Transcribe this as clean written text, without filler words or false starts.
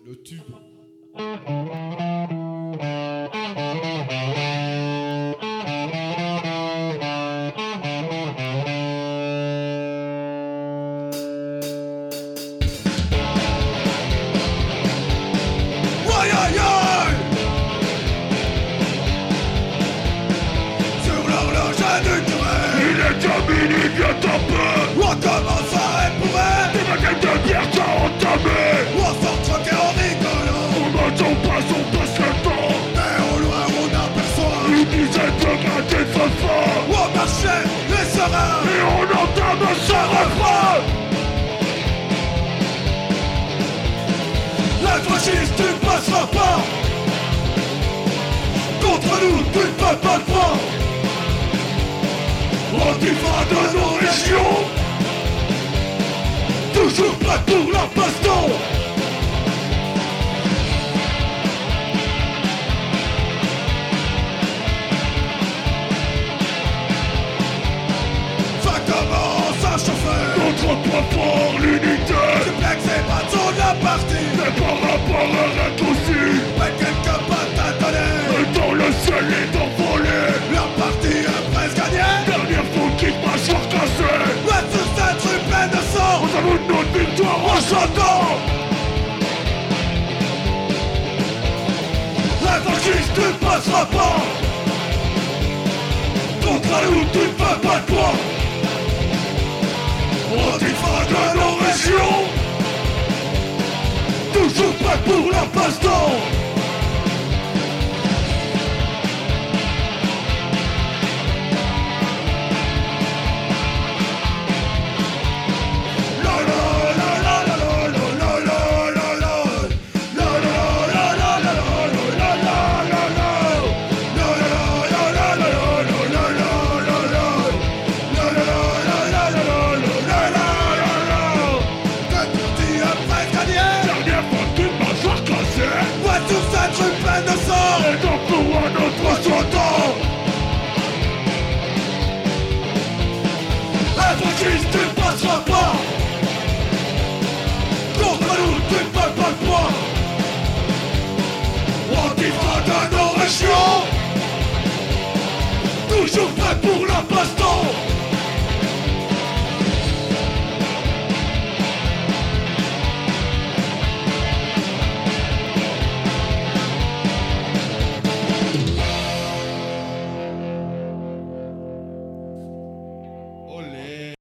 Le tube. On commence à éprouver des bagailles de bière t'as entamé. On s'entretait en rigolant. On n'entend pas, on passe le temps. Mais au loin on aperçoit une dizaine de gradés de fanfare. On marchait les sereins et on entame ce refrain. La fasciste tu passeras pas. Contre nous tu ne peux pas te prendre. Antifa de nos régions. Toujours prêt pour la baston. Ça commence à chauffer. Notre point fort, l'unité. Tu plais que c'est pas de la partie. Mais par rapport à raccourci. Mais quelques pattes à donner. Et dans le ciel est envolé. La partie est presque gagnée. Dernière fois qu'il m'a soir cassé. La sucette rue pleine de sang. On salue notre victoire en chantant. La fasciste tu ne passeras pas. Contre nous tu ne peux pas de toi. Antifa de nos régions. Toujours prêt pour la baston.